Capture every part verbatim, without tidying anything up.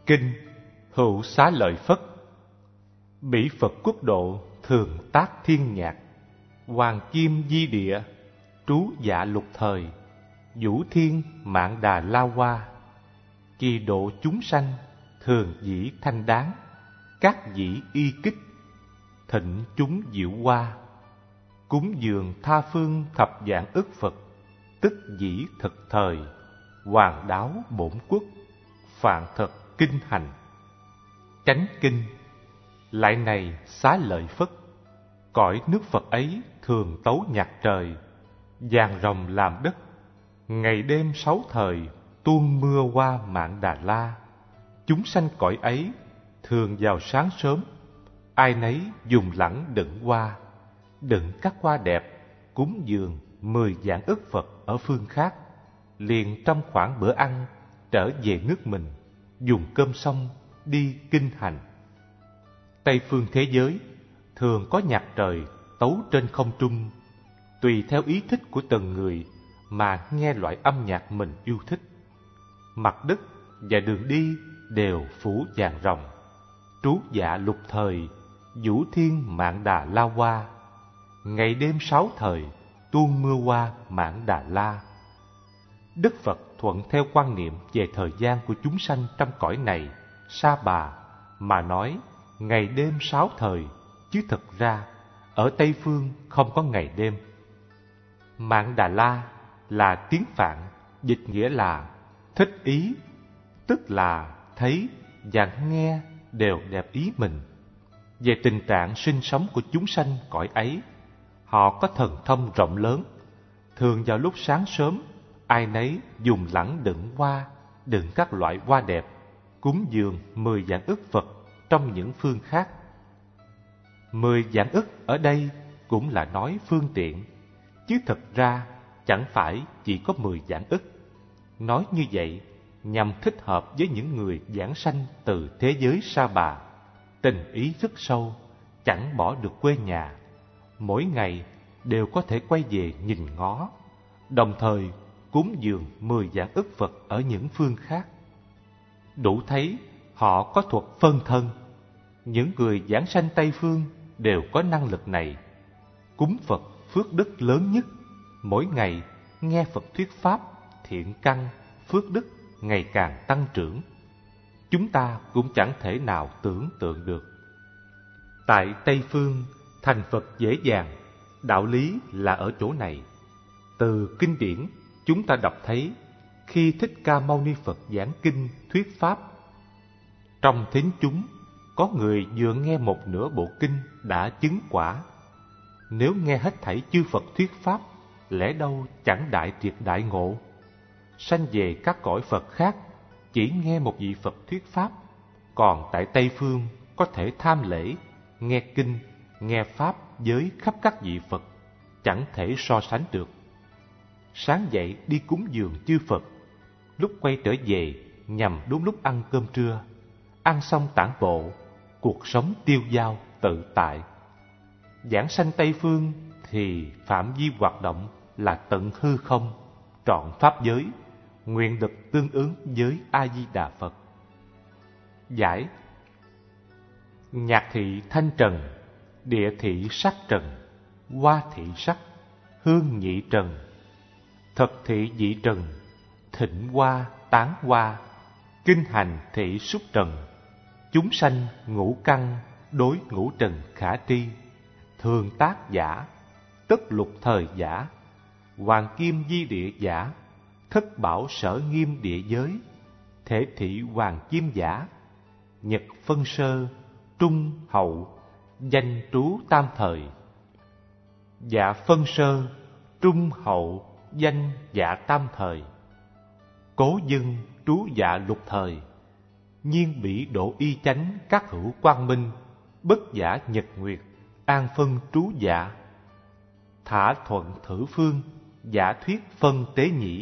Kinh Hữu Xá Lợi Phất. Bỉ Phật Quốc Độ thường tác thiên nhạc, Hoàng Kim Di Địa trú dạ lục thời, Vũ Thiên Mạn Đà La Hoa. Kỳ độ chúng sanh thường dĩ thanh đáng, các dĩ y kích, thịnh chúng diệu hoa. Cúng dường tha phương thập vạn ức Phật, tức dĩ thực thời, hoàng đáo bổn quốc, phạn thật kinh hành. Chánh kinh. Lại này Xá Lợi Phất, cõi nước Phật ấy thường tấu nhạc trời, vàng rồng làm đất, ngày đêm sáu thời tuôn mưa hoa Mạn Đà La. Chúng sanh cõi ấy thường vào sáng sớm, ai nấy dùng lẳng đựng hoa, đựng các hoa đẹp, cúng dường mười vạn ức Phật ở phương khác, liền trong khoảng bữa ăn trở về nước mình, dùng cơm xong đi kinh hành. Tây phương thế giới thường có nhạc trời tấu trên không trung, tùy theo ý thích của từng người mà nghe loại âm nhạc mình yêu thích. Mặt đất và đường đi đều phủ vàng rồng, trú dạ lục thời, Vũ Thiên Mạn Đà La Hoa. Ngày đêm sáu thời tuôn mưa hoa Mạn Đà La. Đức Phật thuận theo quan niệm về thời gian của chúng sanh trong cõi này sa bà mà nói ngày đêm sáu thời, chứ thực ra ở Tây phương không có ngày đêm. Mạn Đà La là tiếng Phạn, dịch nghĩa là thích ý, tức là thấy và nghe đều đẹp ý mình. Về tình trạng sinh sống của chúng sanh cõi ấy, họ có thần thông rộng lớn. Thường vào lúc sáng sớm, ai nấy dùng lẳng đựng hoa, đựng các loại hoa đẹp, cúng dường mười vạn ức Phật trong những phương khác. Mười vạn ức ở đây cũng là nói phương tiện, chứ thực ra chẳng phải chỉ có mười vạn ức. Nói như vậy nhằm thích hợp với những người giảng sanh từ thế giới sa bà, tình ý rất sâu, chẳng bỏ được quê nhà, mỗi ngày đều có thể quay về nhìn ngó, đồng thời cúng dường mười vạn ức Phật ở những phương khác. Đủ thấy họ có thuật phân thân. Những người giảng sanh Tây phương đều có năng lực này. Cúng Phật phước đức lớn nhất, mỗi ngày nghe Phật thuyết pháp, thiện căn, phước đức ngày càng tăng trưởng. Chúng ta cũng chẳng thể nào tưởng tượng được. Tại Tây phương thành Phật dễ dàng, đạo lý là ở chỗ này. Từ kinh điển chúng ta đọc thấy, khi Thích Ca Mâu Ni Phật giảng kinh thuyết pháp, trong thính chúng có người vừa nghe một nửa bộ kinh đã chứng quả. Nếu nghe hết thảy chư Phật thuyết pháp, lẽ đâu chẳng đại triệt đại ngộ. Sanh về các cõi Phật khác chỉ nghe một vị Phật thuyết pháp, còn tại Tây phương có thể tham lễ, nghe kinh, nghe pháp với khắp các vị Phật, chẳng thể so sánh được. Sáng dậy đi cúng dường chư Phật, lúc quay trở về nhằm đúng lúc ăn cơm trưa, ăn xong tản bộ, cuộc sống tiêu dao tự tại. Giảng sanh Tây phương thì phạm vi hoạt động là tận hư không, trọn pháp giới, nguyện lực tương ứng với A Di Đà Phật. Giải. Nhạc thị thanh trần, địa thị sắc trần, hoa thị sắc, hương nhị trần, thực thị dị trần, thịnh hoa tán hoa, kinh hành thị xúc trần. Chúng sanh ngũ căn đối ngũ trần khả tri, thường tác giả, tất lục thời giả, hoàng kim di địa giả, thất bảo sở nghiêm địa giới, thể thị hoàng kim giả, nhật phân sơ, trung hậu, danh trú tam thời. Dạ phân sơ, trung hậu, danh dạ tam thời. Cố dân trú dạ lục thời, nhiên bỉ độ y chánh các hữu quang minh, bất giả nhật nguyệt, an phân trú dạ. Thả thuận thử phương, giả thuyết phân tế nhĩ.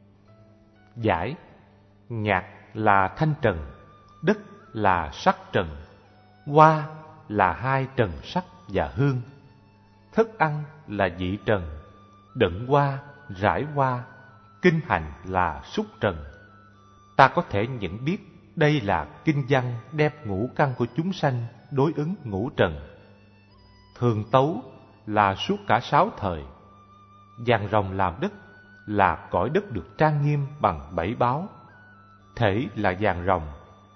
Giải. Nhạc là thanh trần, đất là sắc trần, hoa là hai trần sắc và hương, thức ăn là dị trần, đựng hoa, rải hoa, kinh hành là xúc trần. Ta có thể nhận biết Đây là kinh văn đem ngũ căn của chúng sanh đối ứng ngũ trần. Thường tấu là suốt cả sáu thời. Vàng rồng làm đất là cõi đất được trang nghiêm bằng bảy báo. Thể là vàng rồng.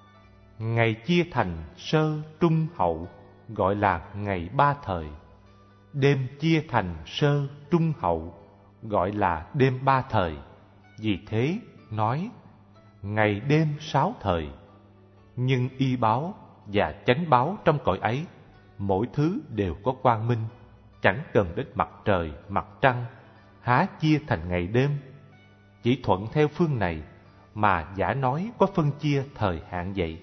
Ngày chia thành sơ, trung, hậu, gọi là ngày ba thời. Đêm chia thành sơ, trung, hậu, gọi là đêm ba thời. Vì thế nói ngày đêm sáu thời. Nhưng y báo và chánh báo trong cõi ấy, mỗi thứ đều có quang minh, chẳng cần đến mặt trời, mặt trăng, há chia thành ngày đêm. Chỉ thuận theo phương này mà giả nói có phân chia thời hạn vậy.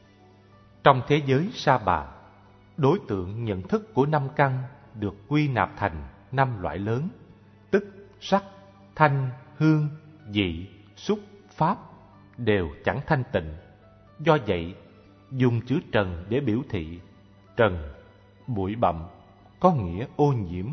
Trong thế giới Sa Bà, đối tượng nhận thức của năm căn được quy nạp thành năm loại lớn, tức sắc, thanh, hương, vị, xúc, pháp đều chẳng thanh tịnh. Do vậy, dùng chữ trần để biểu thị. Trần, bụi bặm, có nghĩa ô nhiễm.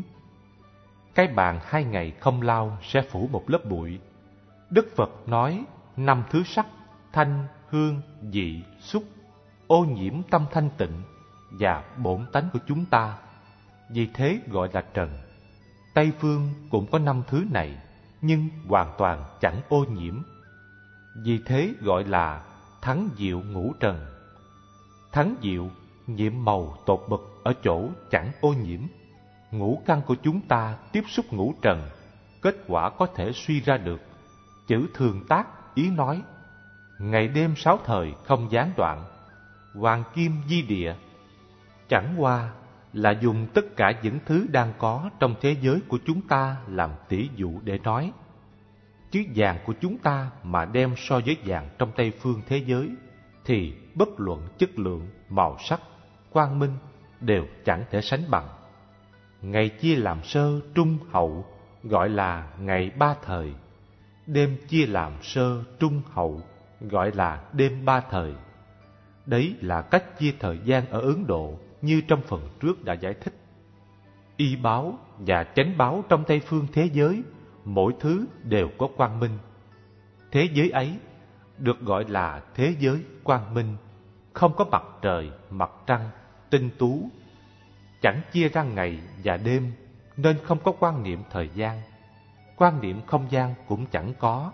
Cái bàn hai ngày không lau sẽ phủ một lớp bụi. Đức Phật nói năm thứ sắc, thanh, hương, vị, xúc ô nhiễm tâm thanh tịnh và bổn tánh của chúng ta, vì thế gọi là trần. Tây phương cũng có năm thứ này, nhưng hoàn toàn chẳng ô nhiễm, vì thế gọi là thắng diệu ngũ trần. Thắng diệu nhiệm màu tột bực ở chỗ chẳng ô nhiễm. Ngũ căn của chúng ta tiếp xúc ngũ trần, kết quả có thể suy ra được. Chữ thường tác ý nói ngày đêm sáu thời không gián đoạn, hoàng kim di địa. Chẳng qua là dùng tất cả những thứ đang có trong thế giới của chúng ta làm tỷ dụ để nói. Chứ vàng của chúng ta mà đem so với vàng trong Tây phương thế giới, thì bất luận chất lượng, màu sắc, quang minh đều chẳng thể sánh bằng. Ngày chia làm sơ, trung, hậu, gọi là ngày ba thời. Đêm chia làm sơ, trung, hậu, gọi là đêm ba thời. Đấy là cách chia thời gian ở Ấn Độ như trong phần trước đã giải thích. Y báo và chánh báo trong Tây phương thế giới, mỗi thứ đều có quang minh. Thế giới ấy được gọi là thế giới quang minh, không có mặt trời, mặt trăng, tinh tú, chẳng chia ra ngày và đêm, nên không có quan niệm thời gian. Quan niệm không gian cũng chẳng có.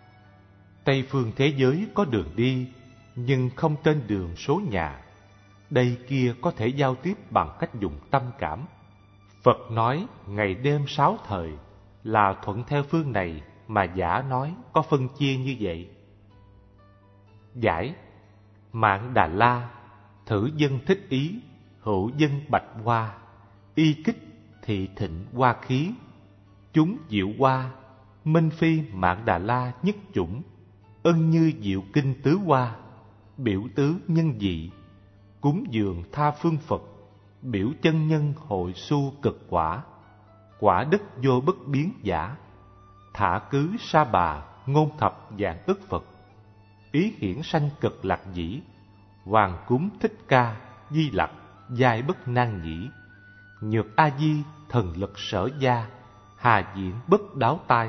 Tây phương thế giới có đường đi, nhưng không tên đường số nhà. Đây kia có thể giao tiếp bằng cách dùng tâm cảm. Phật nói ngày đêm sáu thời là thuận theo phương này mà giả nói có phân chia như vậy. Giải: Mạng Đà La, thử dân thích ý, hữu dân bạch hoa, y kích thị thịnh hoa khí, chúng diệu hoa, minh phi Mạng Đà La nhất chủng, ân như diệu kinh tứ hoa, biểu tứ nhân dị, cúng dường tha phương Phật, biểu chân nhân hội su cực quả, quả đức vô bất biến giả, thả cứ Sa Bà ngôn thập vạn ức Phật, ý hiển sanh cực lạc dĩ, hoàng cúng thích ca di lặc giai bất nan nhĩ, nhược a di thần lực sở gia, hà diễn bất đáo tai.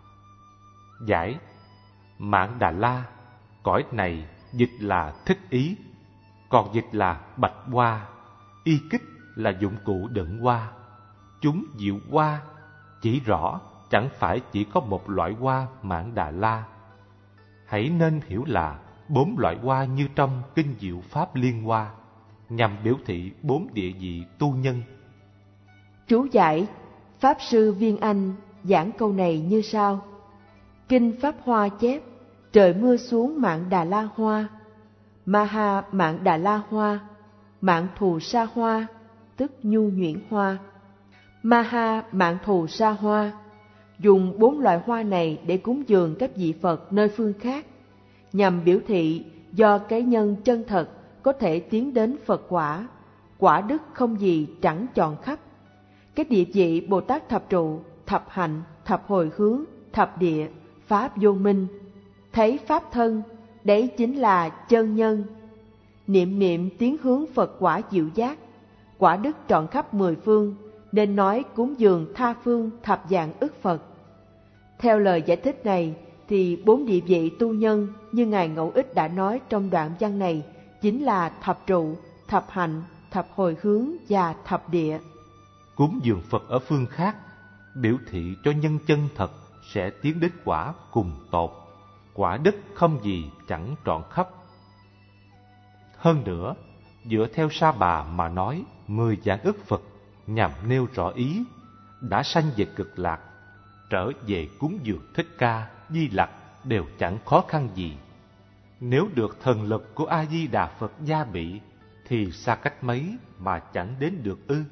Giải: Mạng Đà La, cõi này dịch là thích ý, còn dịch là bạch hoa, y kích là dụng cụ đựng hoa, chúng diệu hoa chỉ rõ chẳng phải chỉ có một loại hoa Mạng Đà La. Hãy nên hiểu là bốn loại hoa như trong kinh Diệu Pháp Liên Hoa, nhằm biểu thị bốn địa vị tu nhân. Chú giải: Pháp sư Viên Anh giảng câu này như sau. Kinh Pháp Hoa chép: trời mưa xuống Mạng Đà La hoa, Maha Mạng Đà La hoa, Mạng Thù Sa hoa, tức nhu nhuyễn hoa. Maha Mạng Thù Sa hoa dùng bốn loại hoa này để cúng dường các vị Phật nơi phương khác, nhằm biểu thị do cái nhân chân thật có thể tiến đến Phật quả, quả đức không gì chẳng chọn khắp. Các địa vị Bồ Tát thập trụ, thập hạnh, thập hồi hướng, thập địa, pháp vô minh, thấy pháp thân, đấy chính là chân nhân. Niệm niệm tiến hướng Phật quả diệu giác, quả đức trọn khắp mười phương, nên nói cúng dường tha phương thập vạn ức Phật. Theo lời giải thích này, thì bốn địa vị tu nhân như Ngài Ngẫu Ích đã nói trong đoạn văn này chính là thập trụ, thập hạnh, thập hồi hướng và thập địa. Cúng dường Phật ở phương khác biểu thị cho nhân chân thật sẽ tiến đến quả cùng tột, quả đức không gì chẳng trọn khắp. Hơn nữa, dựa theo Sa Bà mà nói mười vạn ức Phật nhằm nêu rõ ý đã sanh về Cực Lạc, trở về cúng dường Thích Ca, Di Lặc đều chẳng khó khăn gì. Nếu được thần lực của A Di Đà Phật gia bị thì xa cách mấy mà chẳng đến được ư?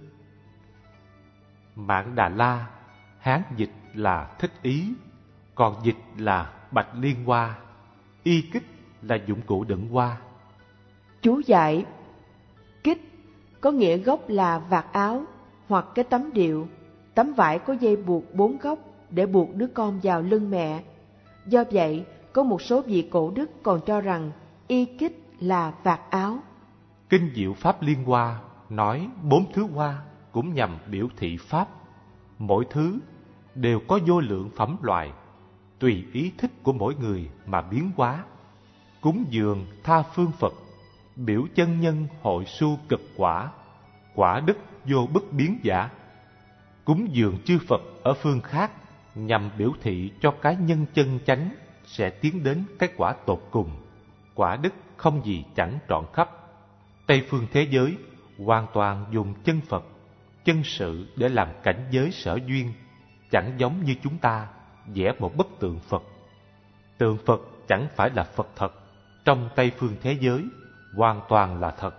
Mạn Đà La, Hán dịch là thích ý, còn dịch là bạch liên hoa, y kích là dụng cụ đựng hoa. Chú giải: kích có nghĩa gốc là vạt áo hoặc cái tấm điệu, tấm vải có dây buộc bốn góc để buộc đứa con vào lưng mẹ. Do vậy, có một số vị cổ đức còn cho rằng y kích là vạt áo. Kinh Diệu Pháp Liên Hoa nói bốn thứ hoa cũng nhằm biểu thị Pháp. Mỗi thứ đều có vô lượng phẩm loại, tùy ý thích của mỗi người mà biến hóa. Cúng dường tha phương Phật, biểu chân nhân hội su cực quả, quả đức vô bất biến giả. Cúng dường chư Phật ở phương khác nhằm biểu thị cho cái nhân chân chánh sẽ tiến đến cái quả tột cùng, quả đức không gì chẳng trọn khắp. Tây phương thế giới hoàn toàn dùng chân Phật, chân sự để làm cảnh giới sở duyên, chẳng giống như chúng ta vẽ một bức tượng Phật. Tượng Phật chẳng phải là Phật thật, trong Tây phương thế giới hoàn toàn là thật,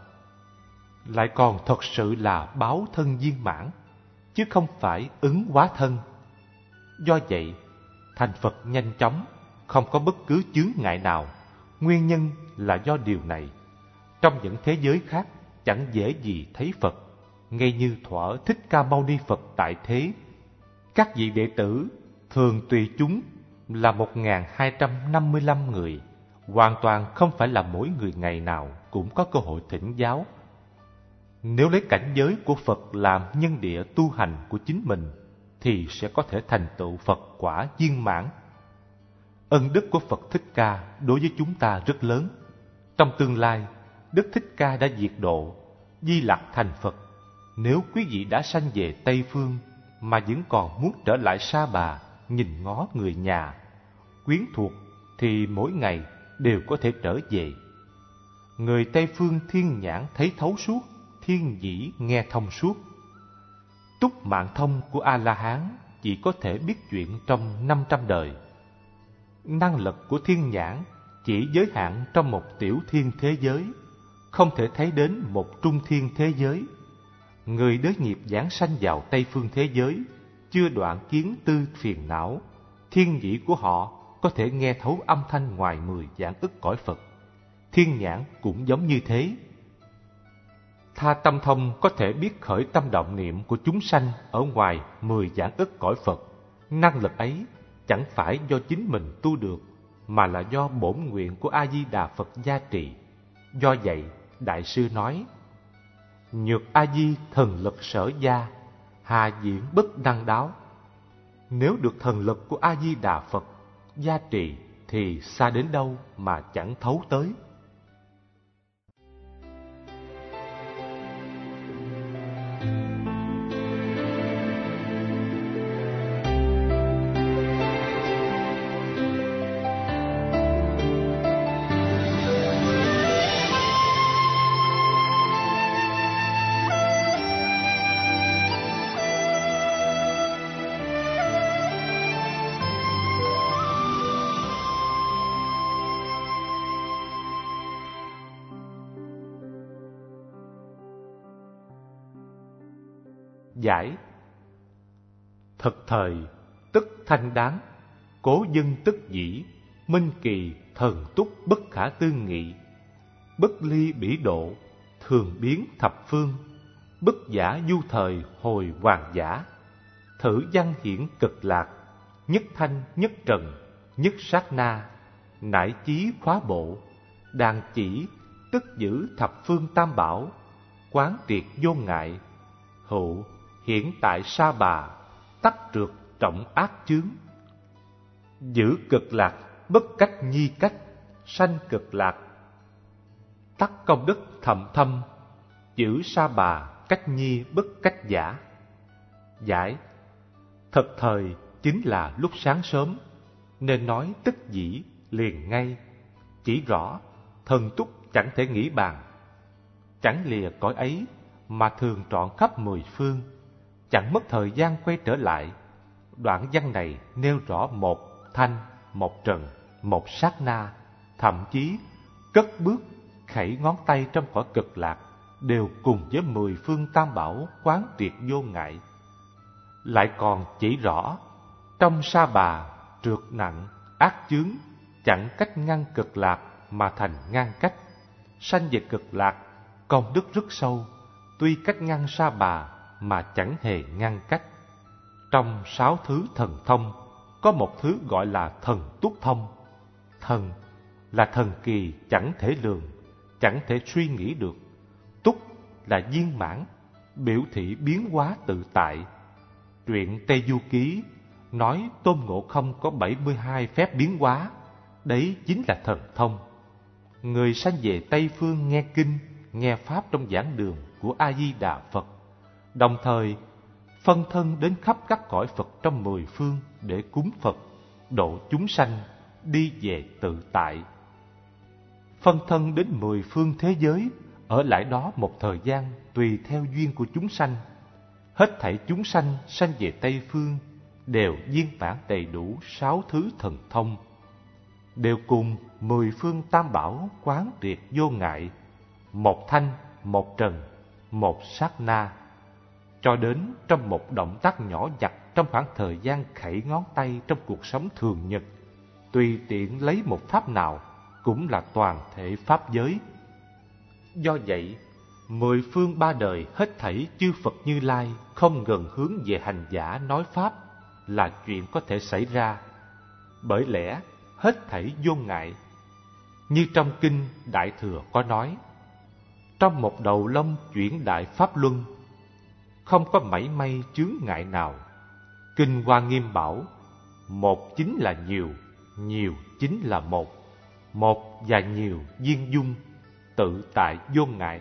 lại còn thật sự là báo thân viên mãn, chứ không phải ứng hóa thân. Do vậy, thành Phật nhanh chóng, không có bất cứ chướng ngại nào. Nguyên nhân là do điều này. Trong những thế giới khác chẳng dễ gì thấy Phật, ngay như thuở Thích Ca Mâu Ni Phật tại thế. Các vị đệ tử thường tùy chúng là một nghìn hai trăm năm mươi lăm người, hoàn toàn không phải là mỗi người ngày nào cũng có cơ hội thỉnh giáo. Nếu lấy cảnh giới của Phật làm nhân địa tu hành của chính mình, thì sẽ có thể thành tựu Phật quả viên mãn. Ân đức của Phật Thích Ca đối với chúng ta rất lớn. Trong tương lai, Đức Thích Ca đã diệt độ, Di Lặc thành Phật. Nếu quý vị đã sanh về Tây Phương mà vẫn còn muốn trở lại Sa Bà nhìn ngó người nhà, quyến thuộc, thì mỗi ngày đều có thể trở về. Người Tây Phương thiên nhãn thấy thấu suốt, thiên nhĩ nghe thông suốt. Túc mạng thông của A-la-hán chỉ có thể biết chuyện trong năm trăm đời. Năng lực của thiên nhãn chỉ giới hạn trong một tiểu thiên thế giới, không thể thấy đến một trung thiên thế giới. Người đới nghiệp giáng sanh vào Tây phương thế giới, chưa đoạn kiến tư phiền não, thiên nhĩ của họ có thể nghe thấu âm thanh ngoài mười vạn ức cõi Phật. Thiên nhãn cũng giống như thế. Tha tâm thông có thể biết khởi tâm động niệm của chúng sanh ở ngoài mười vạn ức cõi Phật. Năng lực ấy chẳng phải do chính mình tu được, mà là do bổn nguyện của A Di Đà Phật gia trì. Do vậy, Đại sư nói: nhược A Di thần lực sở gia, hà diễn bất đăng đáo. Nếu được thần lực của A Di Đà Phật gia trì thì xa đến đâu mà chẳng thấu tới. Giải: thực thời tức thanh đáng, cố dân tức dĩ, minh kỳ thần túc bất khả tư nghị. Bất ly bỉ độ, thường biến thập phương, bất giả du thời hồi hoàng giả. Thử văn hiển cực lạc, nhất thanh nhất trần, nhất sát na. Nải chí khóa bộ, đàn chỉ tức giữ thập phương tam bảo. Quán triệt vô ngại, hữu hiển tại Sa Bà, tắc trượt trọng ác chướng. Giữ cực lạc bất cách nhi cách, sanh cực lạc. Tắc công đức thậm thâm, giữ sa bà cách nhi bất cách giả. Giải: thật thời chính là lúc sáng sớm, nên nói tức dĩ liền ngay. Chỉ rõ thần túc chẳng thể nghĩ bàn, chẳng lìa cõi ấy mà thường trọn khắp mười phương, chẳng mất thời gian quay trở lại. Đoạn văn này nêu rõ một thanh, một trần, một sát na, thậm chí cất bước khẩy ngón tay trong cõi cực lạc đều cùng với mười phương tam bảo quán triệt vô ngại. Lại còn chỉ rõ trong sa bà trượt nặng ác chướng, chẳng cách ngăn cực lạc mà thành ngăn cách. Sanh về cực lạc công đức rất sâu, tuy cách ngăn sa bà mà chẳng hề ngăn cách. Trong sáu thứ thần thông có một thứ gọi là thần túc thông. Thần là thần kỳ chẳng thể lường, chẳng thể suy nghĩ được. Túc là viên mãn, biểu thị biến hóa tự tại. Truyện Tây Du Ký nói Tôn Ngộ Không có bảy mươi hai phép biến hóa, đấy chính là thần thông. Người sanh về Tây Phương nghe kinh, nghe pháp trong giảng đường của A Di Đà Phật, đồng thời phân thân đến khắp các cõi Phật trong mười phương để cúng Phật, độ chúng sanh, đi về tự tại. Phân thân đến mười phương thế giới, ở lại đó một thời gian tùy theo duyên của chúng sanh. Hết thảy chúng sanh sanh về Tây Phương đều viên mãn đầy đủ sáu thứ thần thông, đều cùng mười phương tam bảo quán triệt vô ngại, một thanh, một trần, một sát na. Cho đến trong một động tác nhỏ nhặt trong khoảng thời gian khẩy ngón tay trong cuộc sống thường nhật, tùy tiện lấy một pháp nào cũng là toàn thể pháp giới. Do vậy, mười phương ba đời hết thảy chư Phật Như Lai không ngừng hướng về hành giả nói pháp là chuyện có thể xảy ra. Bởi lẽ hết thảy vô ngại. Như trong kinh Đại Thừa có nói, trong một đầu lông chuyển đại pháp luân, không có mảy may chướng ngại nào. Kinh Hoa Nghiêm bảo, một chính là nhiều, nhiều chính là một, một và nhiều viên dung, tự tại vô ngại.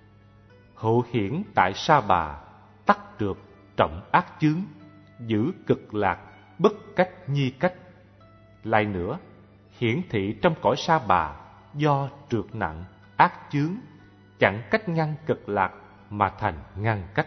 Hữu hiển tại sa bà, tắc trượt trọng ác chướng, giữ cực lạc bất cách nhi cách. Lại nữa, hiển thị trong cõi sa bà do trượt nặng ác chướng, chẳng cách ngăn cực lạc mà thành ngăn cách.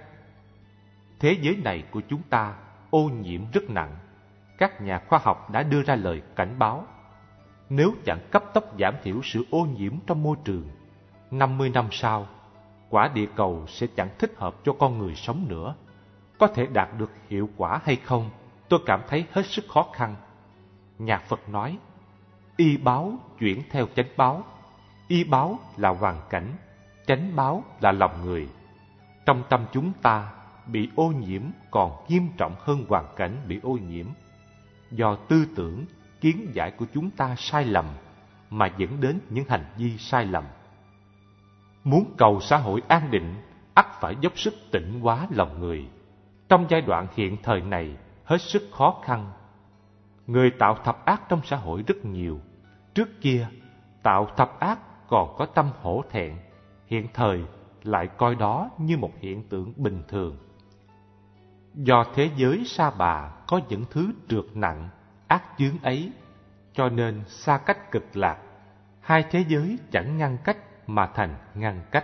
Thế giới này của chúng ta ô nhiễm rất nặng. Các nhà khoa học đã đưa ra lời cảnh báo, nếu chẳng cấp tốc giảm thiểu sự ô nhiễm trong môi trường, năm mươi năm sau, quả địa cầu sẽ chẳng thích hợp cho con người sống nữa. Có thể đạt được hiệu quả hay không, tôi cảm thấy hết sức khó khăn. Nhà Phật nói, y báo chuyển theo chánh báo. Y báo là hoàn cảnh, chánh báo là lòng người. Trong tâm chúng ta bị ô nhiễm còn nghiêm trọng hơn hoàn cảnh bị ô nhiễm. Do tư tưởng, kiến giải của chúng ta sai lầm mà dẫn đến những hành vi sai lầm. Muốn cầu xã hội an định, ắt phải dốc sức tịnh hóa lòng người. Trong giai đoạn hiện thời này hết sức khó khăn. Người tạo thập ác trong xã hội rất nhiều. Trước kia, tạo thập ác còn có tâm hổ thẹn, hiện thời lại coi đó như một hiện tượng bình thường. Do thế giới sa bà có những thứ trượt nặng, ác chướng ấy, cho nên xa cách cực lạc, hai thế giới chẳng ngăn cách mà thành ngăn cách.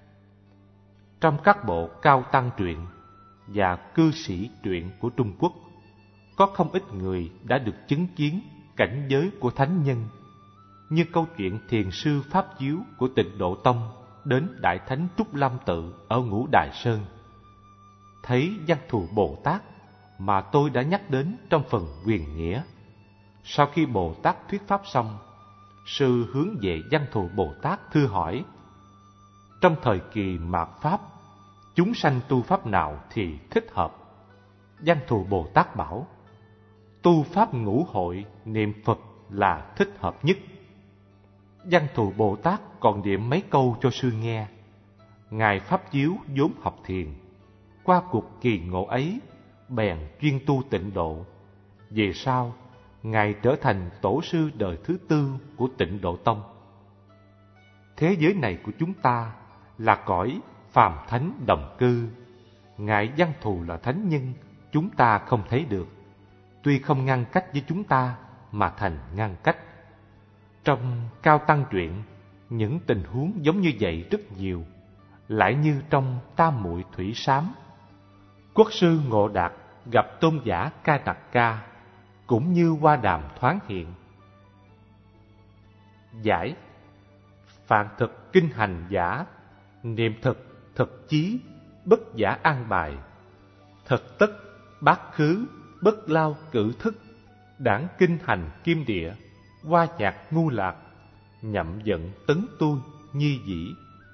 Trong các bộ cao tăng truyện và cư sĩ truyện của Trung Quốc, có không ít người đã được chứng kiến cảnh giới của thánh nhân, như câu chuyện thiền sư Pháp Chiếu của Tịnh Độ Tông đến Đại Thánh Trúc Lâm Tự ở Ngũ Đài Sơn. Thấy Văn Thù Bồ Tát mà tôi đã nhắc đến trong phần Quyền Nghĩa. Sau khi Bồ Tát thuyết pháp xong, sư hướng về Văn Thù Bồ Tát thưa hỏi, trong thời kỳ mạt Pháp, chúng sanh tu pháp nào thì thích hợp? Văn Thù Bồ Tát bảo, tu pháp ngũ hội niệm Phật là thích hợp nhất. Văn Thù Bồ Tát còn niệm mấy câu cho sư nghe. Ngài Pháp Chiếu vốn học thiền, qua cuộc kỳ ngộ ấy bèn chuyên tu tịnh độ. Về sau, Ngài trở thành tổ sư đời thứ tư của Tịnh Độ Tông. Thế giới này của chúng ta là cõi phàm thánh đồng cư. Ngài Văn Thù là thánh nhân chúng ta không thấy được, tuy không ngăn cách với chúng ta mà thành ngăn cách. Trong Cao Tăng truyện, những tình huống giống như vậy rất nhiều, lại như trong Tam Muội Thủy Sám. Quốc sư Ngộ Đạt gặp tôn giả Ca Nặc Ca, cũng như hoa đàm thoáng hiện. Giải: phạn thực kinh hành giả, niệm thực thực chí, bất giả an bài. Thực tất bát khứ, bất lao cử thức, đảng kinh hành kim địa, hoa nhạc ngu lạc, nhậm giận tấn tu nhi dĩ.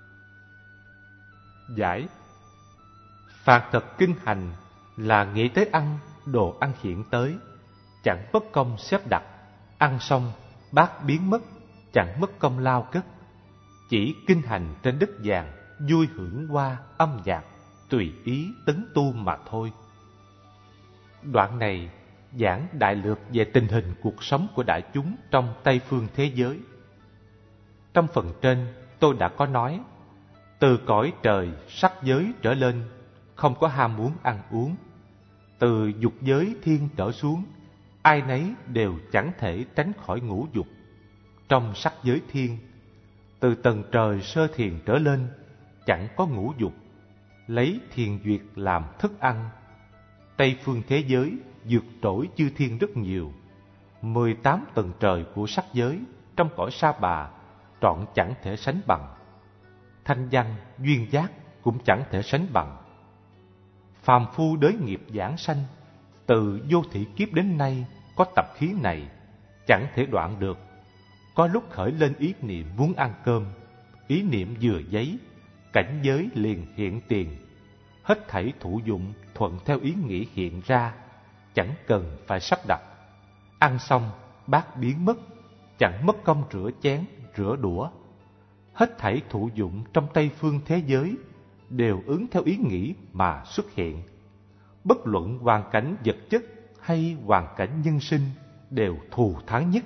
Giải: phạn thực kinh hành là nghĩ tới ăn, đồ ăn hiện tới, chẳng mất công xếp đặt, ăn xong bát biến mất, chẳng mất công lao cất. Chỉ kinh hành trên đất vàng, vui hưởng hoa âm nhạc, tùy ý tấn tu mà thôi. Đoạn này giảng đại lược về tình hình cuộc sống của đại chúng trong Tây phương thế giới. Trong phần trên tôi đã có nói, từ cõi trời sắc giới trở lên không có ham muốn ăn uống, từ dục giới thiên trở xuống ai nấy đều chẳng thể tránh khỏi ngũ dục. Trong sắc giới thiên, từ tầng trời sơ thiền trở lên chẳng có ngũ dục, lấy thiền duyệt làm thức ăn. Tây phương thế giới vượt trội chư thiên rất nhiều. Mười tám tầng trời của sắc giới trong cõi Sa Bà trọn chẳng thể sánh bằng. Thanh văn, duyên giác cũng chẳng thể sánh bằng. Phàm phu đới nghiệp giảng sanh, từ vô thị kiếp đến nay có tập khí này, chẳng thể đoạn được. Có lúc khởi lên ý niệm muốn ăn cơm, ý niệm vừa giấy, cảnh giới liền hiện tiền. Hết thảy thụ dụng thuận theo ý nghĩ hiện ra, chẳng cần phải sắp đặt. Ăn xong bát biến mất, chẳng mất công rửa chén, rửa đũa. Hết thảy thụ dụng trong Tây phương thế giới đều ứng theo ý nghĩ mà xuất hiện. Bất luận hoàn cảnh vật chất hay hoàn cảnh nhân sinh đều thù thắng nhất.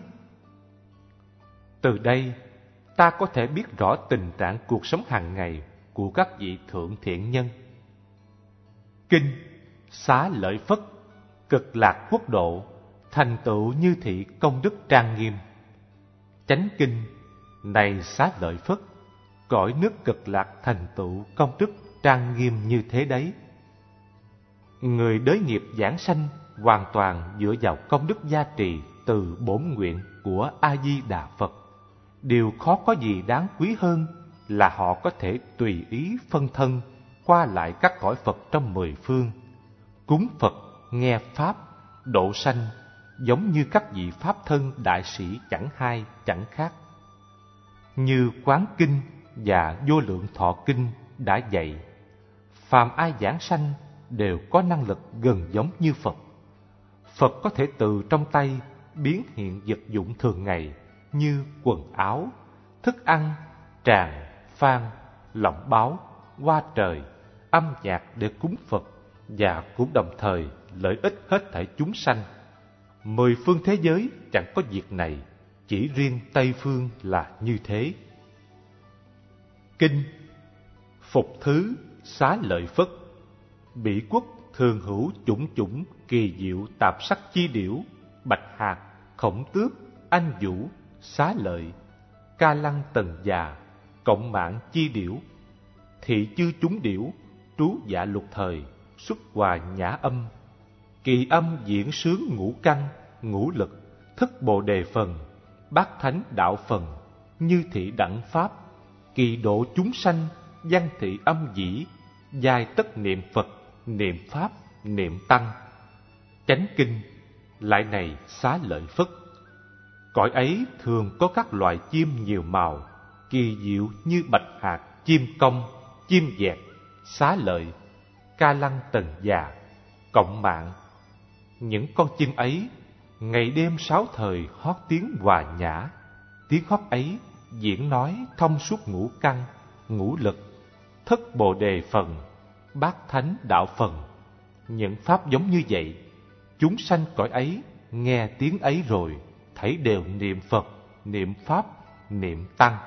Từ đây ta có thể biết rõ tình trạng cuộc sống hàng ngày của các vị thượng thiện nhân. Kinh Xá Lợi Phất, Cực Lạc Quốc Độ, thành tựu như thị công đức trang nghiêm. Chánh kinh: này Xá Lợi Phất, cõi nước Cực Lạc thành tựu công đức trang nghiêm như thế đấy. Người đới nghiệp giảng sanh hoàn toàn dựa vào công đức gia trì từ bổn nguyện của A Di Đà Phật. Điều khó có gì đáng quý hơn là họ có thể tùy ý phân thân qua lại các cõi Phật trong mười phương, cúng Phật, nghe Pháp, độ sanh, giống như các vị Pháp thân đại sĩ chẳng hai chẳng khác. Như Quán Kinh và Vô Lượng Thọ Kinh đã dạy, phàm ai giảng sanh đều có năng lực gần giống như Phật. Phật có thể từ trong tay biến hiện vật dụng thường ngày như quần áo, thức ăn, tràng, phan, lọng báo, hoa trời, âm nhạc để cúng Phật, và cũng đồng thời lợi ích hết thảy chúng sanh. Mười phương thế giới chẳng có việc này, chỉ riêng Tây phương là như thế. Kinh Phục Thứ Xá Lợi Phất, Bỉ quốc thường hữu chủng chủng kỳ diệu tạp sắc chi điểu, bạch hạt, khổng tước, anh vũ, xá lợi, ca lăng tần già, cộng mạng chi điểu, thị chư chúng điểu, trú dạ lục thời, xuất hòa nhã âm, kỳ âm diễn sướng ngũ căn, ngũ lực, thất bồ đề phần, bát thánh đạo phần, như thị đẳng pháp, kỳ độ chúng sanh, văn thị âm dĩ, giai tất niệm Phật, niệm Pháp, niệm Tăng. Chánh kinh: lại này Xá Lợi Phất, cõi ấy thường có các loài chim nhiều màu, kỳ diệu như bạch hạt, chim công, chim dẹt, xá lợi, ca lăng tần già, cộng mạng. Những con chim ấy ngày đêm sáu thời hót tiếng hòa nhã. Tiếng hót ấy diễn nói thông suốt ngũ căn, ngũ lực, thất bồ đề phần, bát thánh đạo phần. Những pháp giống như vậy, chúng sanh cõi ấy nghe tiếng ấy rồi, thấy đều niệm Phật, niệm Pháp, niệm Tăng.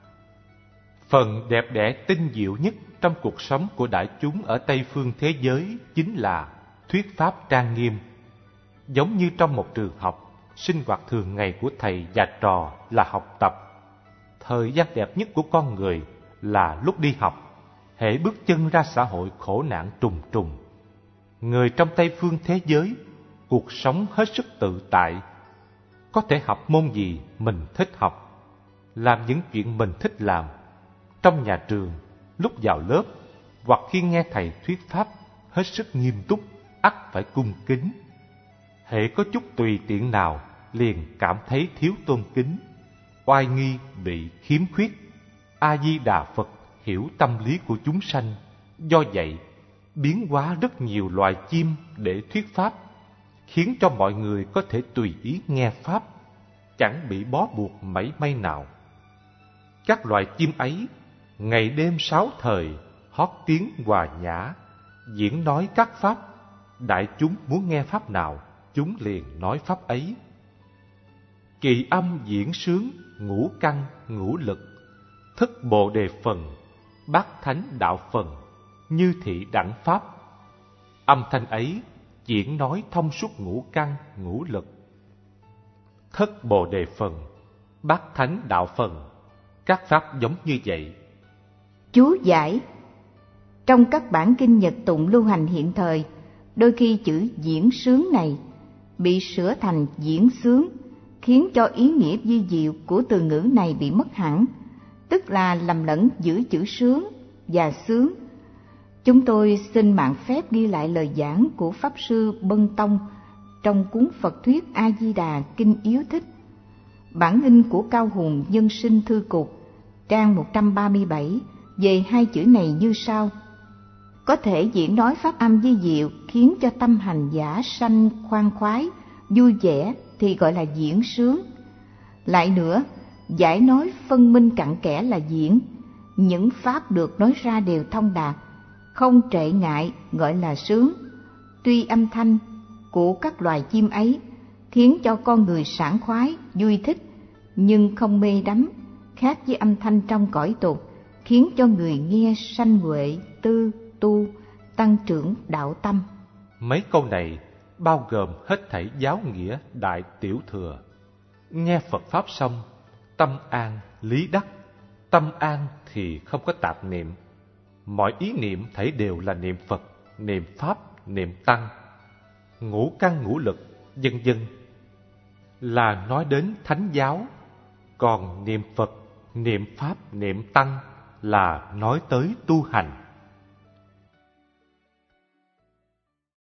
Phần đẹp đẽ tinh diệu nhất trong cuộc sống của đại chúng ở Tây phương thế giới chính là thuyết pháp trang nghiêm. Giống như trong một trường học, sinh hoạt thường ngày của thầy và trò là học tập. Thời gian đẹp nhất của con người là lúc đi học, hễ bước chân ra xã hội khổ nạn trùng trùng. Người trong Tây phương thế giới, cuộc sống hết sức tự tại, có thể học môn gì mình thích học, làm những chuyện mình thích làm. Trong nhà trường, lúc vào lớp, hoặc khi nghe thầy thuyết pháp, hết sức nghiêm túc, ắt phải cung kính. Hễ có chút tùy tiện nào, liền cảm thấy thiếu tôn kính, oai nghi bị khiếm khuyết. A Di Đà Phật hiểu tâm lý của chúng sanh, do vậy biến hóa rất nhiều loài chim để thuyết pháp, khiến cho mọi người có thể tùy ý nghe pháp, chẳng bị bó buộc mảy may nào. Các loài chim ấy ngày đêm sáu thời hót tiếng hòa nhã, diễn nói các pháp. Đại chúng muốn nghe pháp nào, chúng liền nói pháp ấy. Kỳ âm diễn sướng, ngũ căn ngũ lực, thức bồ đề phần, bát thánh đạo phần, như thị đẳng pháp. Âm thanh ấy diễn nói thông suốt ngũ căn ngũ lực, thất bồ đề phần, bát thánh đạo phần. Các pháp giống như vậy. Chú giải: trong các bản kinh Nhật tụng lưu hành hiện thời, đôi khi chữ diễn sướng này bị sửa thành diễn sướng, khiến cho ý nghĩa vi diệu của từ ngữ này bị mất hẳn, tức là lầm lẫn giữa chữ sướng và sướng. Chúng tôi xin mạn phép ghi lại lời giảng của Pháp Sư Bân Tông trong cuốn Phật thuyết A Di Đà Kinh Yếu Thích. Bản in của Cao Hùng Nhân Sinh Thư Cục, trang một trăm ba mươi bảy, về hai chữ này như sau: có thể diễn nói pháp âm vi diệu khiến cho tâm hành giả sanh khoan khoái, vui vẻ thì gọi là diễn sướng. Lại nữa, giải nói phân minh cặn kẽ là diễn. Những pháp được nói ra đều thông đạt, không trệ ngại, gọi là sướng. Tuy âm thanh của các loài chim ấy khiến cho con người sảng khoái, vui thích, nhưng không mê đắm, khác với âm thanh trong cõi tục, khiến cho người nghe sanh huệ, tư, tu, tăng trưởng đạo tâm. Mấy câu này bao gồm hết thảy giáo nghĩa Đại Tiểu Thừa. Nghe Phật Pháp xong, tâm an, lý đắc. Tâm an thì không có tạp niệm. Mọi ý niệm thảy đều là niệm Phật, niệm Pháp, niệm Tăng. Ngũ căn ngũ lực, vân vân là nói đến thánh giáo. Còn niệm Phật, niệm Pháp, niệm Tăng là nói tới tu hành.